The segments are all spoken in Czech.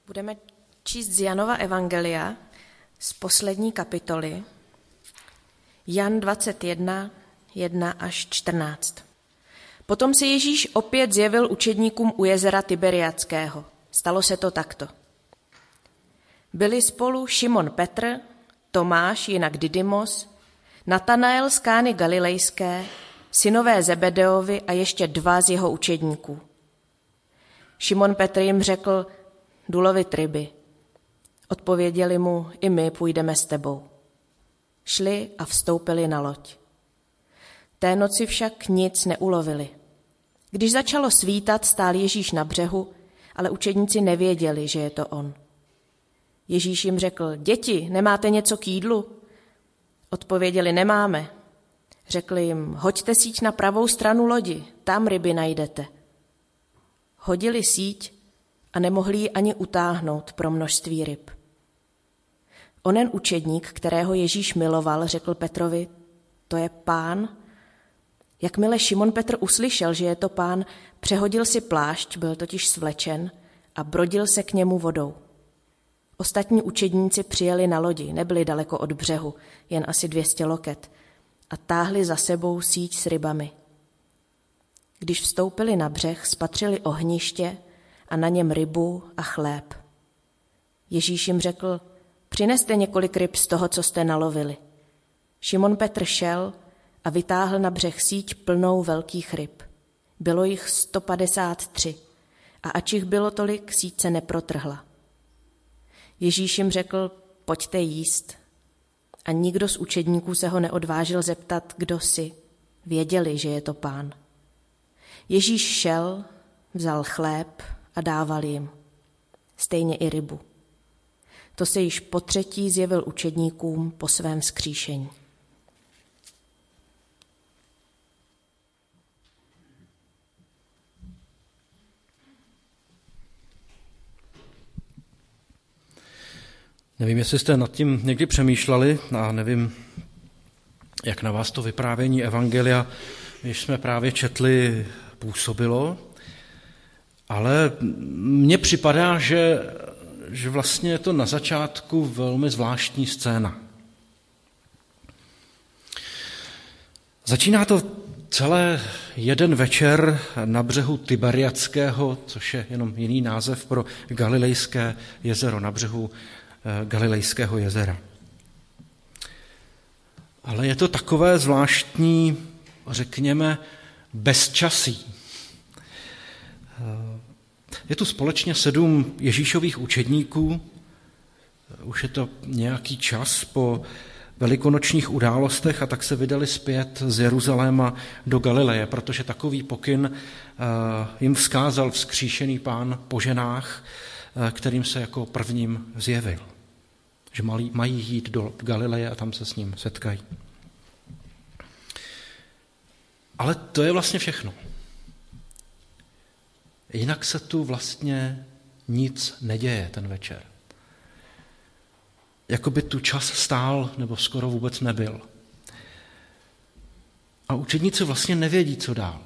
Budeme číst z Janova evangelia z poslední kapitoly, Jan 21, 1 až 14. Potom se Ježíš opět zjevil učedníkům u jezera Tiberiadského. Stalo se to takto. Byli spolu Šimon Petr, Tomáš, jinak Didymos, Natanael z Kány Galilejské, synové Zebedeovi a ještě 2 z jeho učedníků. Šimon Petr jim řekl, jdu lovit ryby. Odpověděli mu, i my půjdeme s tebou. Šli a vstoupili na loď. Té noci však nic neulovili. Když začalo svítat, stál Ježíš na břehu, ale učedníci nevěděli, že je to on. Ježíš jim řekl, děti, nemáte něco k jídlu? Odpověděli, nemáme. Řekl jim, hoďte síť na pravou stranu lodi, tam ryby najdete. Hodili síť a nemohli ji ani utáhnout pro množství ryb. Onen učedník, kterého Ježíš miloval, řekl Petrovi, to je Pán. Jakmile Šimon Petr uslyšel, že je to Pán, přehodil si plášť, byl totiž svlečen, a brodil se k němu vodou. Ostatní učedníci přijeli na lodi, nebyli daleko od břehu, jen asi 200 loket, a táhli za sebou síť s rybami. Když vstoupili na břeh, spatřili ohniště a na něm rybu a chléb. Ježíš jim řekl, přineste několik ryb z toho, co jste nalovili. Šimon Petr šel a vytáhl na břeh síť plnou velkých ryb. Bylo jich 153 a ač jich bylo tolik, síť se neprotrhla. Ježíš jim řekl, pojďte jíst. A nikdo z učedníků se ho neodvážil zeptat, kdo jsi. Věděli, že je to Pán. Ježíš šel, vzal chléb a dával jim. Stejně i rybu. To se již po 3. zjevil učedníkům po svém vzkříšení. Nevím, jestli jste nad tím někdy přemýšleli a nevím, jak na vás to vyprávění evangelia, když jsme právě četli, působilo, ale mně připadá, že vlastně je to na začátku velmi zvláštní scéna. Začíná to celé jeden večer na břehu Tiberiadského, což je jenom jiný název pro Galilejské jezero, na břehu Galilejského jezera. Ale je to takové zvláštní, řekněme, bezčasí. Je tu společně 7 Ježíšových učedníků. Už je to nějaký čas po velikonočních událostech a tak se vydali zpět z Jeruzaléma do Galileje, protože takový pokyn jim vzkázal vzkříšený Pán po ženách, kterým se jako prvním zjevil. Že mají jít do Galileje a tam se s ním setkají. Ale to je vlastně všechno. Jinak se tu vlastně nic neděje ten večer. Jakoby tu čas stál, nebo skoro vůbec nebyl. A učedníci vlastně nevědí, co dál.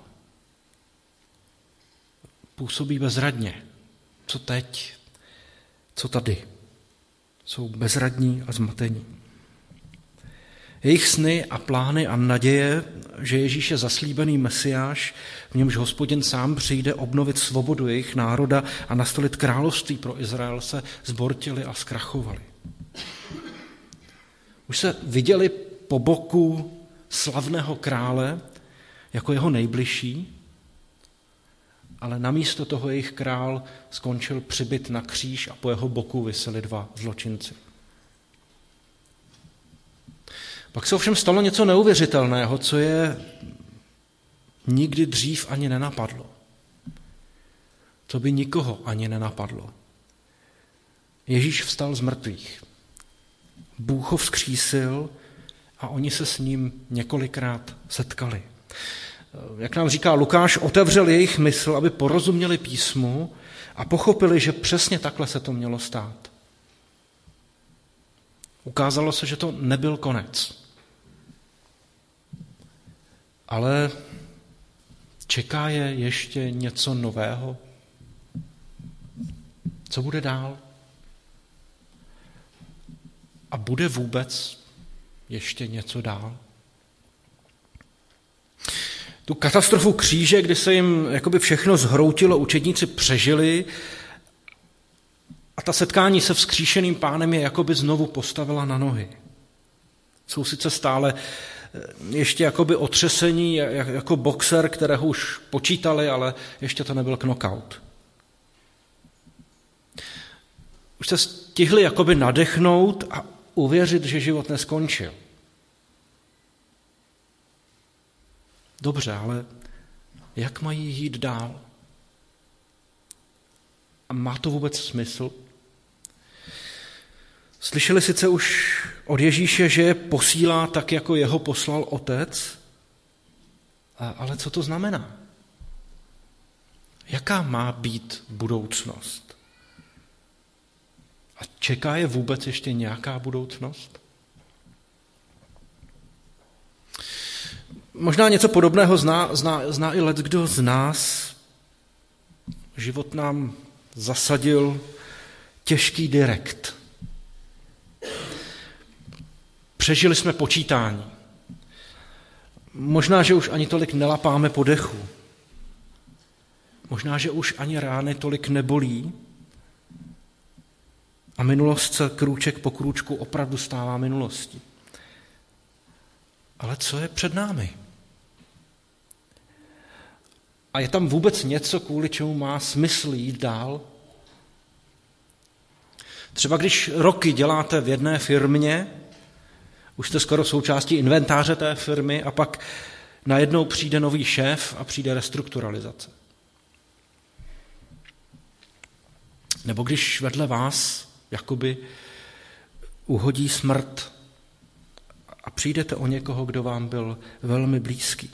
Působí bezradně. Co teď? Co tady? Jsou bezradní a zmatení. Jejich sny a plány a naděje, že Ježíš je zaslíbený Mesiáš, v němž Hospodin sám přijde obnovit svobodu jejich národa a nastolit království pro Izrael, se zbortili a zkrachovali. Už se viděli po boku slavného krále jako jeho nejbližší, ale namísto toho jejich král skončil přibit na kříž a po jeho boku viseli 2 zločinci. Pak se ovšem stalo něco neuvěřitelného, co je nikdy dřív ani nenapadlo. To by nikoho ani nenapadlo. Ježíš vstal z mrtvých. Bůh ho vzkřísil a oni se s ním několikrát setkali. Jak nám říká Lukáš, otevřel jejich mysl, aby porozuměli písmu a pochopili, že přesně takhle se to mělo stát. Ukázalo se, že to nebyl konec. Ale čeká je ještě něco nového? Co bude dál? A bude vůbec ještě něco dál? Tu katastrofu kříže, kdy se jim jakoby všechno zhroutilo, učedníci přežili a ta setkání se vzkříšeným Pánem je jakoby znovu postavila na nohy. Jsou sice stále ještě jakoby otřesení jako boxer, kterého už počítali, ale ještě to nebyl knockout. Už se stihli jakoby nadechnout a uvěřit, že život neskončil. Dobře, ale jak mají jít dál? A má to vůbec smysl? Slyšeli sice už od Ježíše, že je posílá tak, jako jeho poslal Otec, ale co to znamená? Jaká má být budoucnost? A čeká je vůbec ještě nějaká budoucnost? Možná něco podobného zná i leckdo z nás. Život nám zasadil těžký direkt. Přežili jsme počítání. Možná, že už ani tolik nelapáme po dechu. Možná, že už ani rány tolik nebolí. A minulost se krůček po krůčku opravdu stává minulostí. Ale co je před námi? A je tam vůbec něco, kvůli čemu má smysl jít dál? Třeba když roky děláte v jedné firmě, už jste skoro součástí inventáře té firmy a pak najednou přijde nový šéf a přijde restrukturalizace. Nebo když vedle vás jakoby uhodí smrt a přijdete o někoho, kdo vám byl velmi blízký.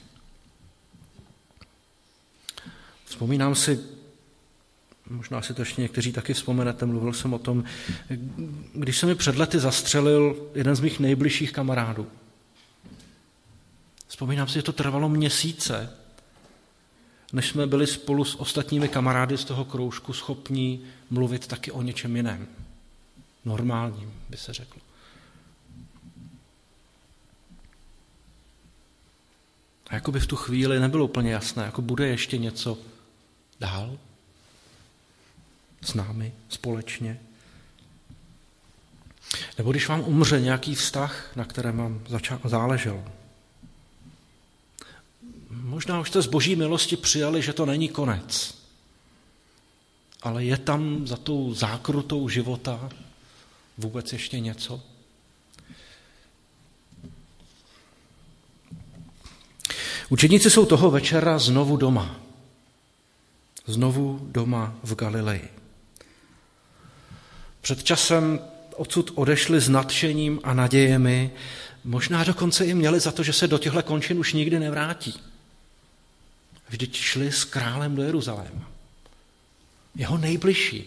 Vzpomínám si, možná si to ještě někteří taky vzpomenete, mluvil jsem o tom, když se mi před lety zastřelil jeden z mých nejbližších kamarádů. Vzpomínám si, že to trvalo měsíce, než jsme byli spolu s ostatními kamarády z toho kroužku schopní mluvit taky o něčem jiném. Normálním, by se řeklo. A jako by v tu chvíli nebylo úplně jasné, jako bude ještě něco dál s námi společně. Nebo když vám umře nějaký vztah, na kterém vám záleželo. Možná už jste z boží milosti přijali, že to není konec. Ale je tam za tou zákrutou života vůbec ještě něco? Učedníci jsou toho večera znovu doma. Znovu doma v Galileji. Před časem odsud odešli s nadšením a nadějemi, možná dokonce i měli za to, že se do těchto končin už nikdy nevrátí. Vždyť šli s králem do Jeruzaléma. Jeho nejbližší.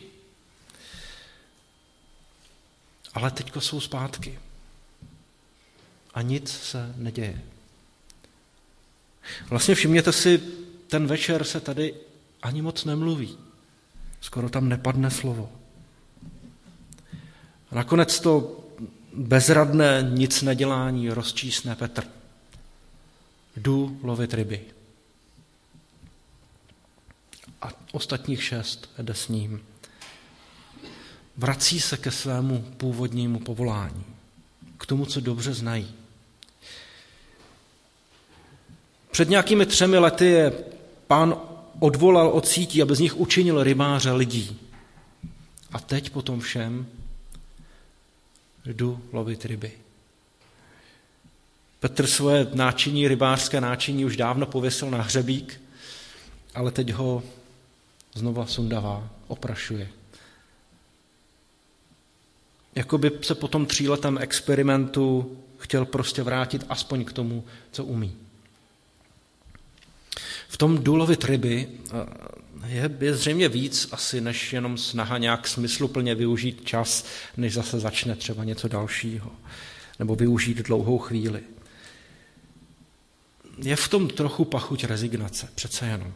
Ale teďko jsou zpátky. A nic se neděje. Vlastně všimněte si, ten večer se tady ani moc nemluví. Skoro tam nepadne slovo. A nakonec to bezradné nic nedělání rozčísne Petr. Jdu lovit ryby. A ostatních 6 jde s ním. Vrací se ke svému původnímu povolání. K tomu, co dobře znají. Před nějakými 3 lety je Pán odvolal od sítí, aby z nich učinil rybáře lidí. A teď po tom všem jdu lovit ryby. Petr svoje náčiní, rybářské náčiní už dávno pověsil na hřebík, ale teď ho znova sundává, oprašuje. Jakoby se po tom 3letém experimentu chtěl prostě vrátit aspoň k tomu, co umí. V tom jdu lovit ryby je zřejmě víc asi, než jenom snaha nějak smysluplně využít čas, než zase začne třeba něco dalšího, nebo využít dlouhou chvíli. Je v tom trochu pachuť rezignace, přece jenom.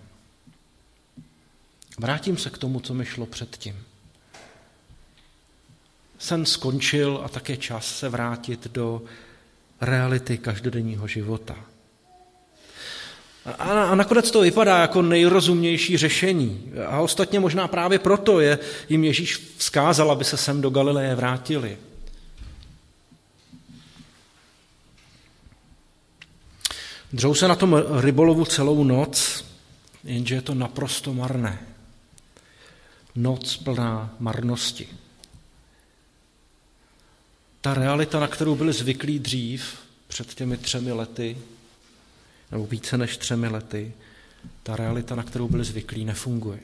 Vrátím se k tomu, co mi šlo předtím. sen skončil a tak je čas se vrátit do reality každodenního života. A nakonec to vypadá jako nejrozumnější řešení. A ostatně možná právě proto jim Ježíš vzkázal, aby se sem do Galileje vrátili. Dřou se na tom rybolovu celou noc, jenže je to naprosto marné. Noc plná marnosti. Ta realita, na kterou byli zvyklí dřív, před těmi 3 lety, nebo více než 3 lety, ta realita, na kterou byli zvyklí, nefunguje.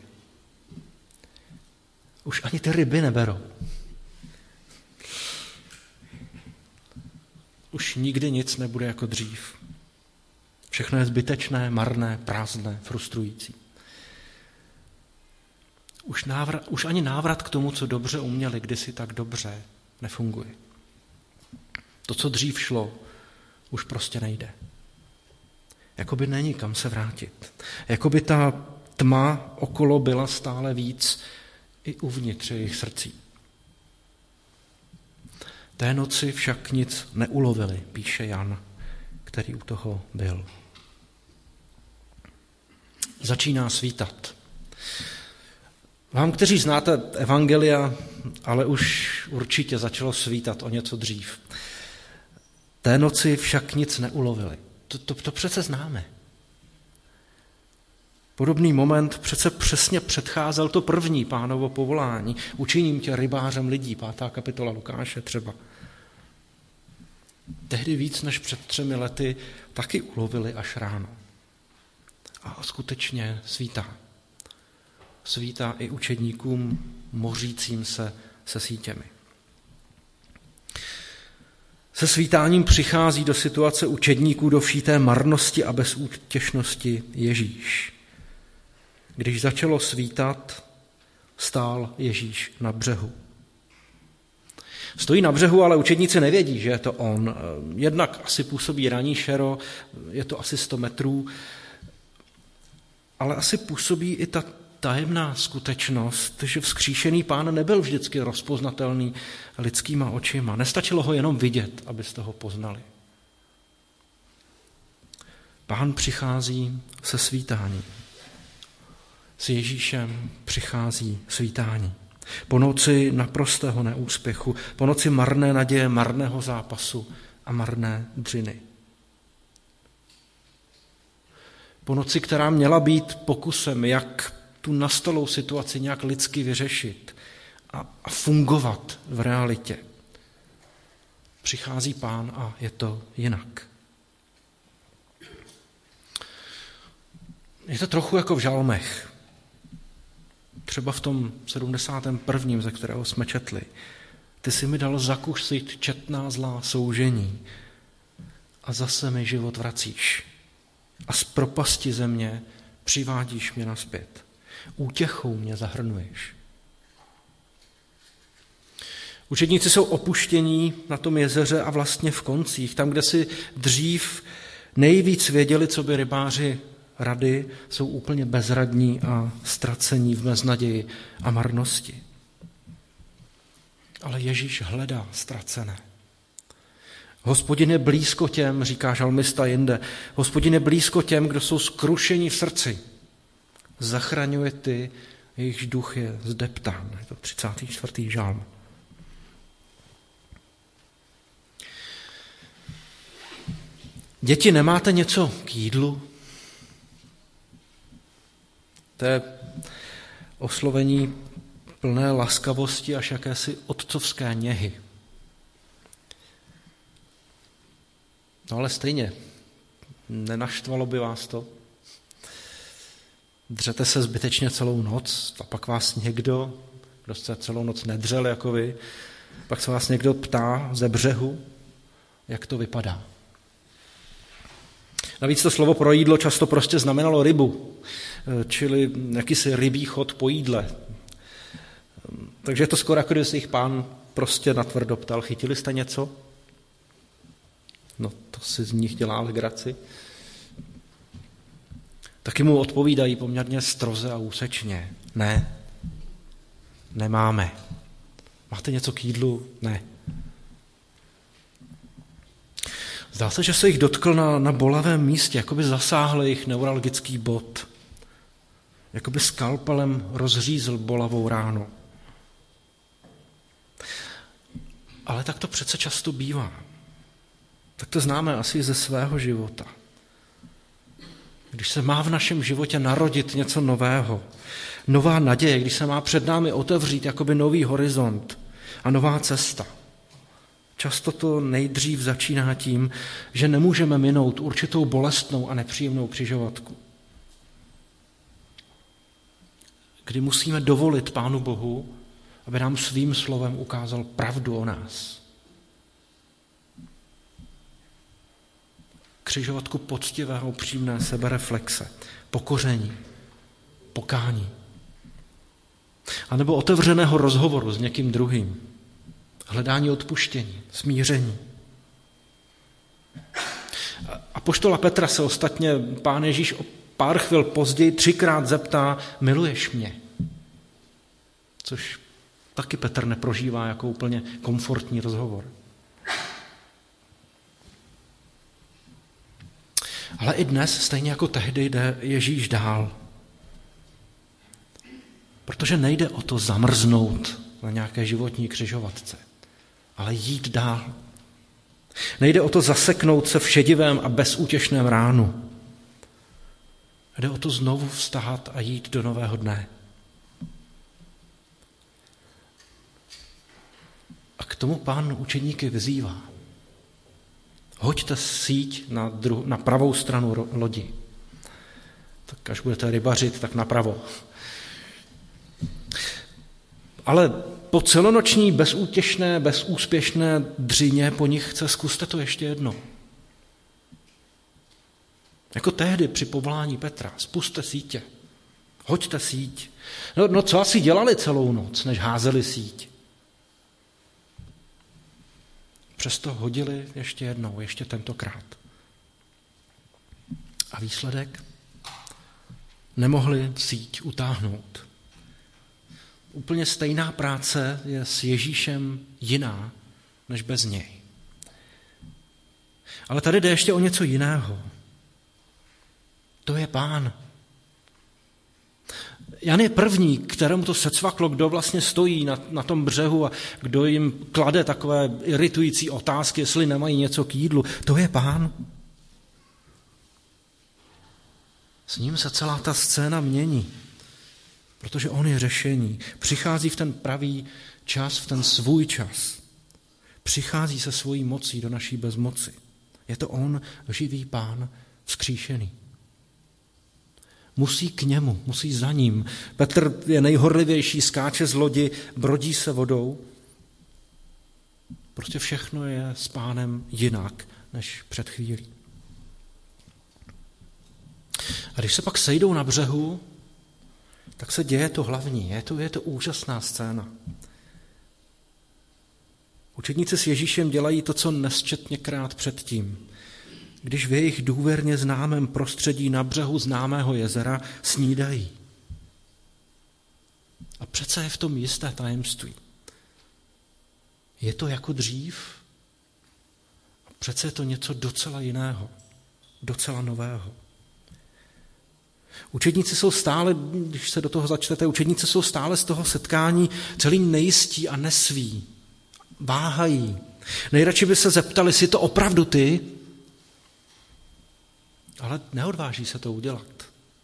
Už ani ty ryby neberou. Už nikdy nic nebude jako dřív. Všechno je zbytečné, marné, prázdné, frustrující. Už ani návrat k tomu, co dobře uměli kdysi tak dobře, nefunguje. To, co dřív šlo, už prostě nejde. Jakoby není kam se vrátit. Jakoby ta tma okolo byla stále víc i uvnitř jejich srdcí. Té noci však nic neulovili, píše Jan, který u toho byl. Začíná svítat. Vám, kteří znáte evangelia, ale už určitě začalo svítat o něco dřív. Té noci však nic neulovili. To přece známe. Podobný moment přece přesně předcházel to první Pánovo povolání. Učiním tě rybářem lidí, 5. kapitola Lukáše třeba. Tehdy víc než před 3 lety taky ulovili až ráno. A skutečně svítá. Svítá i učedníkům mořícím se sítěmi. Se svítáním přichází do situace učedníků do vší té marnosti a bezútěšnosti Ježíš. Když začalo svítat, stál Ježíš na břehu. Stojí na břehu, ale učedníci nevědí, že je to on. Jednak asi působí ranní šero, je to asi 100 metrů, ale asi působí i ta tajemná skutečnost, že vzkříšený Pán nebyl vždycky rozpoznatelný lidskýma očima. Nestačilo ho jenom vidět, abyste ho poznali. Pán přichází se svítáním. S Ježíšem přichází svítání. Po noci naprostého neúspěchu, po noci marné naděje, marného zápasu a marné dřiny. Po noci, která měla být pokusem, jak tu nastalou situaci nějak lidsky vyřešit a fungovat v realitě. Přichází Pán a je to jinak. Je to trochu jako v žalmech. Třeba v tom 71., ze kterého jsme četli. Ty jsi mi dal zakusit četná zlá soužení a zase mi život vracíš. A z propasti země přivádíš mě nazpět. Útěchou mě zahrnuješ. Učedníci jsou opuštění na tom jezeře a vlastně v koncích, tam, kde si dřív nejvíc věděli, co by rybáři rady, jsou úplně bezradní a ztracení v beznaději a marnosti. Ale Ježíš hledá ztracené. Hospodin je blízko těm, říká žalmista jinde, Hospodin je blízko těm, kdo jsou skrušeni v srdci. Zachraňuje ty, jejichž duch je zdeptán. Je to 34. žalm. Děti, nemáte něco k jídlu? To je oslovení plné laskavosti až jakési otcovské něhy. No ale stejně, nenaštvalo by vás to? Dřete se zbytečně celou noc a pak vás někdo, kdo jste celou noc nedřel jako vy, pak se vás někdo ptá ze břehu, jak to vypadá. Navíc to slovo pro jídlo často prostě znamenalo rybu, čili jakýsi rybí chod po jídle. Takže je to skoro jako když se jich Pán prostě natvrdo ptal, chytili jste něco? No to si z nich dělá legraci. Taky mu odpovídají poměrně stroze a úsečně. Ne, nemáme. Máte něco k jídlu? Ne. Zdá se, že se jich dotkl na bolavém místě, jako by zasáhl jejich neuralgický bod. Jako by skalpelem rozřízl bolavou ránu. Ale tak to přece často bývá. Tak to známe asi ze svého života. Když se má v našem životě narodit něco nového, nová naděje, když se má před námi otevřít jakoby nový horizont a nová cesta. Často to nejdřív začíná tím, že nemůžeme minout určitou bolestnou a nepříjemnou křižovatku. Kdy musíme dovolit Pánu Bohu, aby nám svým slovem ukázal pravdu o nás. Křižovatku poctivého, upřímné sebereflexe, pokoření, pokání. A nebo otevřeného rozhovoru s někým druhým. Hledání odpuštění, smíření. Apoštola Petra se ostatně Pán Ježíš o pár chvil později 3krát zeptá, miluješ mě? Což taky Petr neprožívá jako úplně komfortní rozhovor. Ale i dnes, stejně jako tehdy, jde Ježíš dál. Protože nejde o to zamrznout na nějaké životní křižovatce, ale jít dál. Nejde o to zaseknout se v šedivém a bezútěšném ránu. Jde o to znovu vstat a jít do nového dne. A k tomu Pán učedníky vyzývá. Hoďte síť na pravou stranu lodi. Tak až budete rybařit, tak napravo. Ale po celonoční, bezútěšné, bezúspěšné dřině po nich chce, zkuste to ještě jednou. Jako tehdy při povolání Petra. Spuste sítě. Hoďte síť. No co asi dělali celou noc, než házeli síť? Přesto hodili ještě jednou, ještě tentokrát. A výsledek? Nemohli síť utáhnout. Úplně stejná práce je s Ježíšem jiná, než bez něj. Ale tady jde ještě o něco jiného. To je Pán. Jan je první, kterému to secvaklo, kdo vlastně stojí na tom břehu a kdo jim klade takové iritující otázky, jestli nemají něco k jídlu. To je Pán. S ním se celá ta scéna mění, protože on je řešení. Přichází v ten pravý čas, v ten svůj čas. Přichází se svojí mocí do naší bezmoci. Je to on, živý Pán, vzkříšený. Musí k němu, musí za ním. Petr je nejhorlivější, skáče z lodi, brodí se vodou. Prostě všechno je s Pánem jinak, než před chvílí. A když se pak sejdou na břehu, tak se děje to hlavní. Je to úžasná scéna. Učedníci s Ježíšem dělají to, co nesčetněkrát předtím. Když v jejich důvěrně známém prostředí na břehu známého jezera snídají. A přece je v tom jisté tajemství. Je to jako dřív, a přece je to něco docela jiného, docela nového. Učedníci jsou stále, když se do toho začtete, učedníci jsou stále z toho setkání celý nejistí a nesví. Váhají. Nejradši by se zeptali, jsi to opravdu ty? Ale neodváží se to udělat.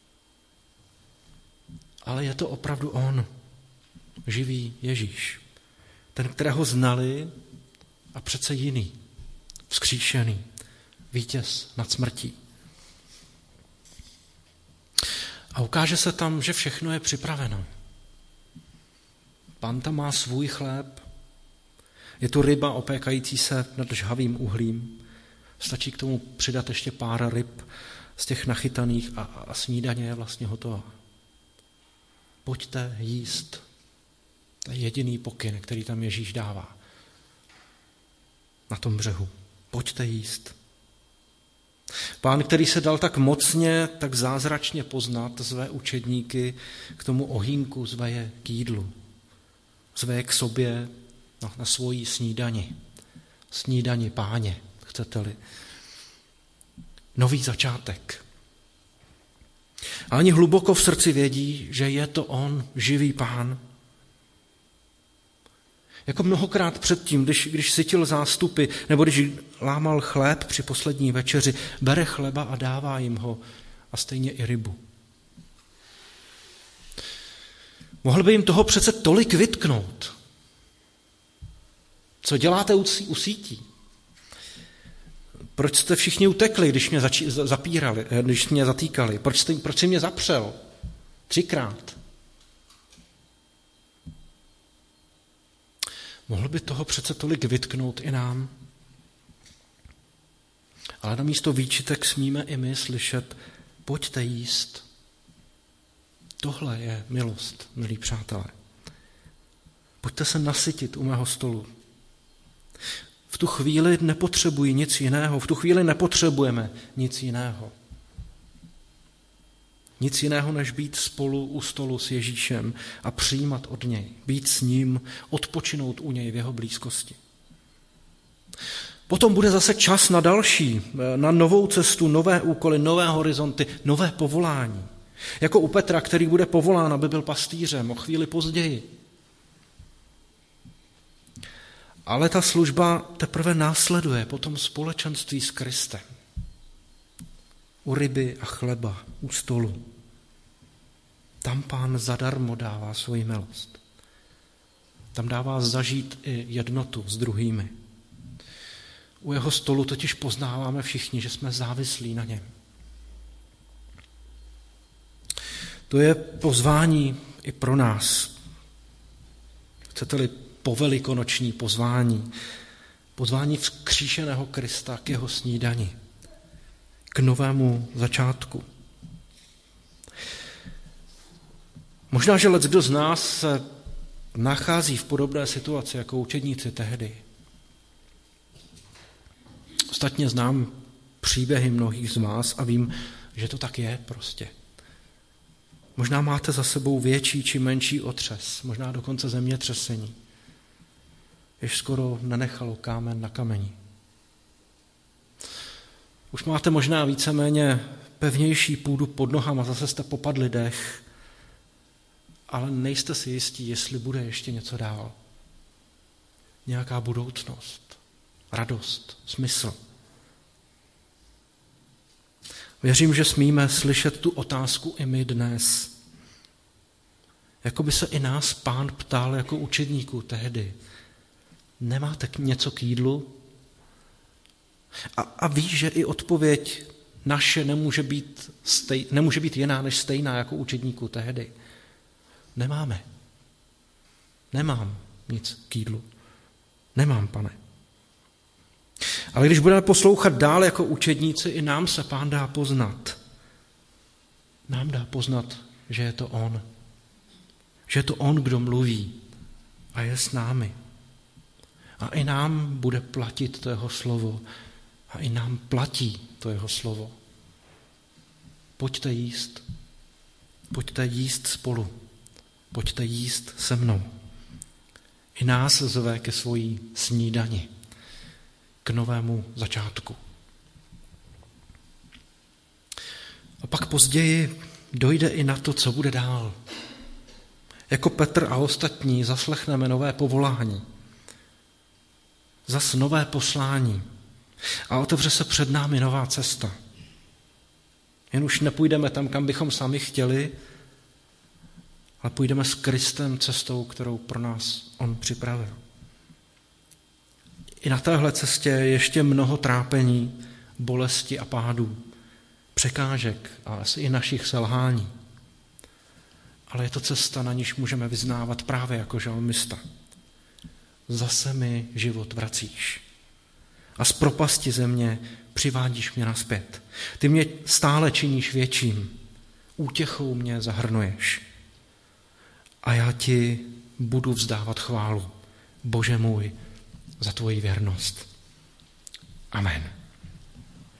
Ale je to opravdu on, živý Ježíš. Ten, kterého znali a přece jiný, vzkříšený, vítěz nad smrtí. A ukáže se tam, že všechno je připraveno. Pán tam má svůj chléb, je tu ryba opékající se nad žhavým uhlím. Stačí k tomu přidat ještě pár ryb z těch nachytaných a snídaně je vlastně hotová. Pojďte jíst. To je jediný pokyn, který tam Ježíš dává na tom břehu. Pojďte jíst. Pán, který se dal tak mocně, tak zázračně poznat své učedníky, k tomu ohýnku zve je k jídlu. Zve je k sobě na svoji snídani Páně, chcete-li. Nový začátek. A oni hluboko v srdci vědí, že je to on, živý Pán. Jako mnohokrát předtím, když sytil zástupy, nebo když lámal chléb při poslední večeři, bere chleba a dává jim ho a stejně i rybu. Mohl by jim toho přece tolik vytknout. Co děláte u sítí? Proč jste všichni utekli, když mě zapírali, když mě zatýkali? Proč jsi mě zapřel? 3krát. Mohl by toho přece tolik vytknout i nám. Ale namísto výčitek smíme i my slyšet, pojďte jíst. Tohle je milost, milí přátelé. Pojďte se nasytit u mého stolu. V tu chvíli nepotřebuji nic jiného, v tu chvíli nepotřebujeme nic jiného. Nic jiného, než být spolu u stolu s Ježíšem a přijímat od něj, být s ním, odpočinout u něj v jeho blízkosti. Potom bude zase čas na další, na novou cestu, nové úkoly, nové horizonty, nové povolání. Jako u Petra, který bude povolán, aby byl pastýřem o chvíli později. Ale ta služba teprve následuje po tom společenství s Kristem. U ryby a chleba, u stolu. Tam Pán zadarmo dává svoji milost. Tam dává zažít i jednotu s druhými. U jeho stolu totiž poznáváme všichni, že jsme závislí na něm. To je pozvání i pro nás. Chcete-li povelikonoční pozvání. Pozvání vzkříšeného Krista k jeho snídani. K novému začátku. Možná, že leckdo z nás se nachází v podobné situaci jako učedníci tehdy. Ostatně znám příběhy mnohých z vás a vím, že to tak je prostě. Možná máte za sebou větší či menší otřes, možná dokonce zemětřesení, jež skoro nenechalo kámen na kameni. Už máte možná víceméně pevnější půdu pod nohama, zase jste popadli dech, ale nejste si jistí, jestli bude ještě něco dál. Nějaká budoucnost, radost, smysl. Věřím, že smíme slyšet tu otázku i my dnes. Jako by se i nás Pán ptal jako učedníků tehdy. Nemáte něco k jídlu? A víš, že i odpověď naše nemůže být jiná než stejná jako učedníků tehdy. Nemáme. Nemám nic k jídlu. Nemám, Pane. Ale když budeme poslouchat dál jako učedníci, i nám se Pán dá poznat. Nám dá poznat, že je to on. Že je to on, kdo mluví a je s námi. A i nám bude platit to jeho slovo. A i nám platí to jeho slovo. Pojďte jíst. Pojďte jíst spolu. Pojďte jíst se mnou. I nás zve ke svojí snídani. K novému začátku. A pak později dojde i na to, co bude dál. Jako Petr a ostatní zaslechneme nové povolání. Zas nové poslání. A otevře se před námi nová cesta. Jen už nepůjdeme tam, kam bychom sami chtěli, ale půjdeme s Kristem cestou, kterou pro nás on připravil. I na téhle cestě je ještě mnoho trápení, bolesti a pádů, překážek a asi i našich selhání. Ale je to cesta, na níž můžeme vyznávat právě jako žalmista. Zase mi život vracíš. A z propasti země přivádíš mě nazpět. Ty mě stále činíš větším. Útěchou mě zahrnuješ. A já ti budu vzdávat chválu, Bože můj, za tvoji věrnost. Amen.